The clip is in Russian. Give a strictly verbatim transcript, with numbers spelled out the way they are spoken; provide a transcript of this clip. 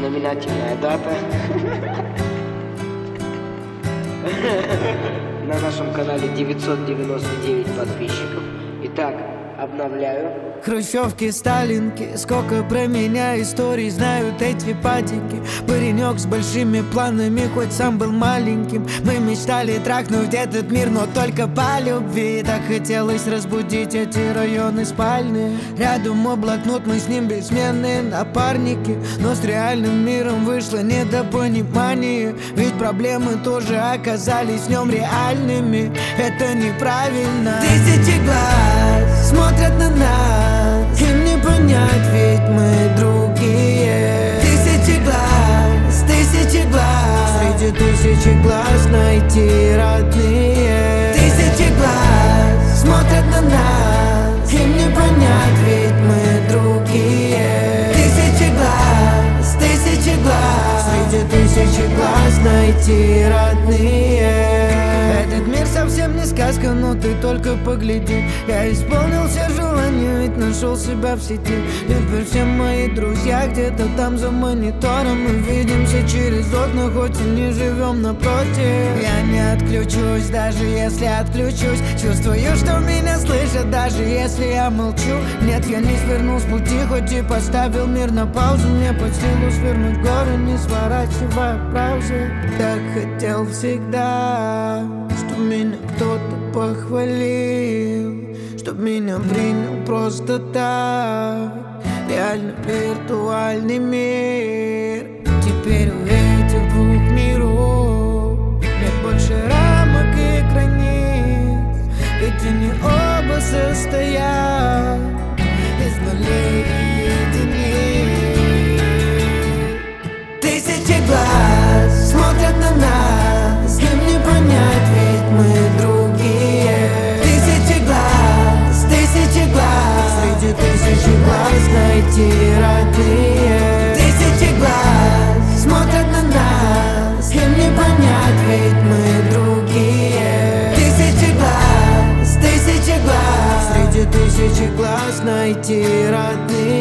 знаменательная дата. На нашем канале девятьсот девяносто девять подписчиков. Итак, обновляю. Хрущевки, сталинки, сколько про меня историй знают эти падики. Паренек с большими планами, хоть сам был маленьким. Мы мечтали трахнуть этот мир, но только по любви. Так хотелось разбудить эти районы спальные. Рядом облакнут, мы с ним бессменные напарники. Но с реальным миром вышло недопонимание. Ведь проблемы тоже оказались в нем реальными. Это неправильно. Тысячи глаз смотрят на нас, им не понять, ведь мы другие. Тысячи глаз, тысячи глаз, среди тысячи глаз найти родные. Тысячи глаз смотрят на нас, им не понять, ведь мы другие. Тысячи глаз, тысячи глаз, среди тысячи глаз найти родные. Этот мир совсем не сказка, но ты только погляди. Я исполнил все желания, ведь нашел себя в сети. Теперь все мои друзья где-то там за монитором. Мы видимся через окна, хоть и не живем напротив. Я не отключусь, даже если отключусь. Чувствую, что меня слышат, даже если я молчу. Нет, я не свернул с пути, хоть и поставил мир на паузу. Мне под силу свернуть горы, не сворачивая браузер. Так хотел всегда, чтоб меня кто-то похвалил, чтоб меня принял просто так. Реально виртуальный мир. Теперь у этих двух миров нет больше рамок и границ, ведь они оба состоят из нулей и единиц. Тысячи глаз смотрят на нас, им не понять, ведь мы другие. Тысячи глаз, тысячи глаз, среди тысячи глаз найти родные. Тысячи глаз смотрят на нас, им не понять, ведь мы другие. Тысячи глаз, тысячи глаз, среди тысячи глаз найти родные.